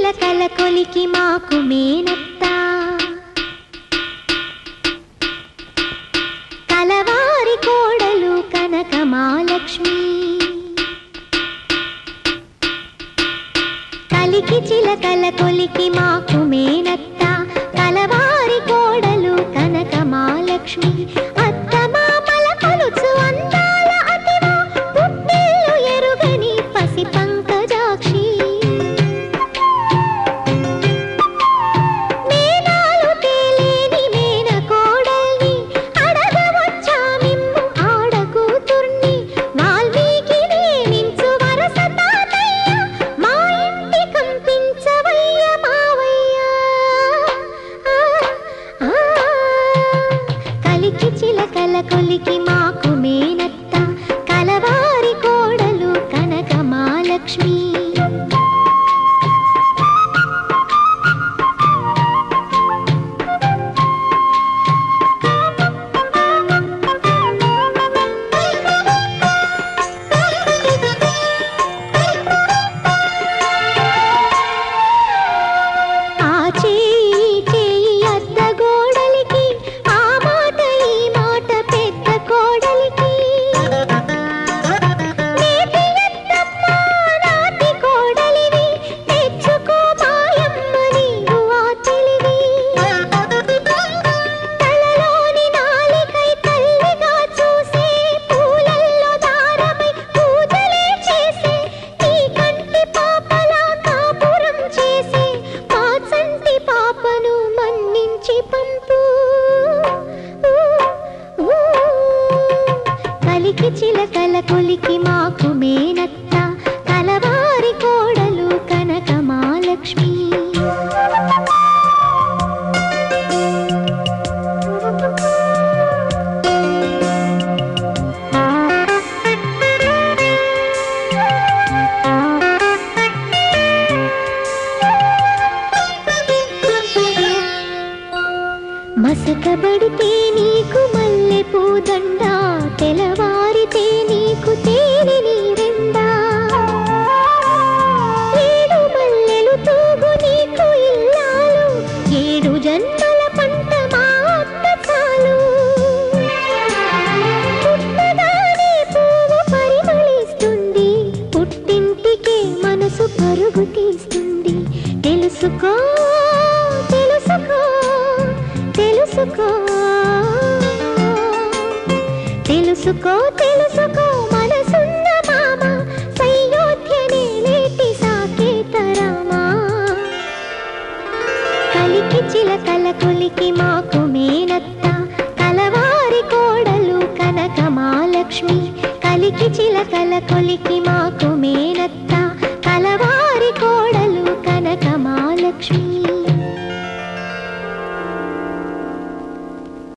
చిలకల కొలికి మాకు మేనత్త కలవారి కోడలు కనక మహాలక్ష్మి కలికి చిలకల కొలికి మాకు మేనత్త కలవారి కోడలు కనక మహాలక్ష్మి అత్త మామల కొలుచు అందాల అతివా పుట్టిల్లు ఎరుగని పసి పంకజాక్షి మేనాలు తేలేని మేన కోడల్ని అడగవచ్చా మిమ్ము ఆడకూతుర్ని వాల్మీకి నియమించు వరస తాతయ్య మా ఇంటి కంపించవయ్య మావయ్య కలికి చిలకల కొలికి మాకు మేనత్త కలవారి కోడలు కనక మహాలక్ష్మి ఆ చేయి చేయి అత్త గోడలికి ఆ మాట ఈ మాట పెద్ద కోడలికి నేటి అత్తమ్మ నాటి కోడలివి తెచ్చుకో మాయమ్మ నీవు ఆ తెలివి తలలోని నాలికై తల్లిగా చూసే పూలల్లో దారమై పూజలే చేసే నీ కంటి పాపలా కాపురం చేసే మా చంటి పాపను మన్నించి పంపు కలికి చిలకల కొలికి మాకు మేనత్త కలవారి కోడలు కనక మహాలక్ష్మి మసకబడితే నీకు మల్లె పూదండ తెలవారితే నీకు తేనె నీరెండా ఏడు మల్లెలు తూగు నీకు ఇల్లాలు ఏడు జన్మల పంట మా అత్త చాలు పుట్టగానే పువ్వు పరిమళిస్తుంది పుట్టింటికే మనసు పరుగు తీస్తుంది తెలుసుకో తెలుసుకో తెలుసుకో తెలుసుకో తెలుసుకో మనసున్న మామ సయోధ్యనే లేటి సాకేతరామా కలికి చిలకల కొలికి మాకు మేనత్త కలవారి కోడలు కనక మహాలక్ష్మి కలికి చిలకల